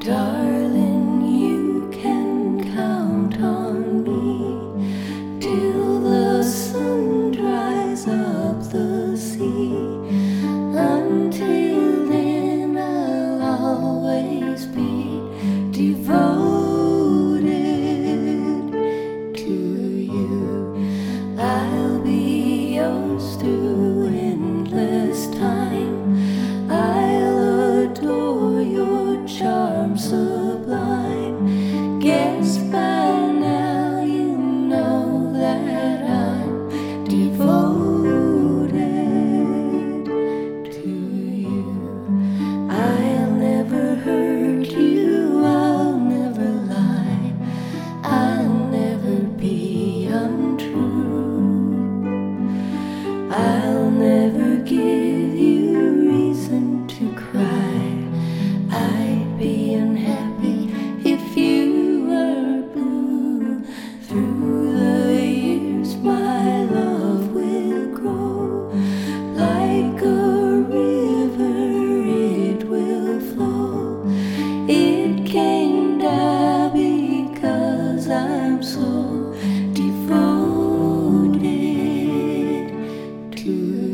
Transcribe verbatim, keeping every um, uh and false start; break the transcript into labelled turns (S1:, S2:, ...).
S1: Darling, you can count on me till the sun dries up the sea. Until then, I'll always be devoted to you. I'll be yours through endless time. I'll adore your charm sublime. Guess by now you know that I'm devoted to you. I'll never hurt you, I'll never lie, I'll never be untrue. I'll never give you reason to cry. I'd be unhappy if you were blue. Through the years my love will grow. Like a river it will flow. It can't die because I'm so devoted to you.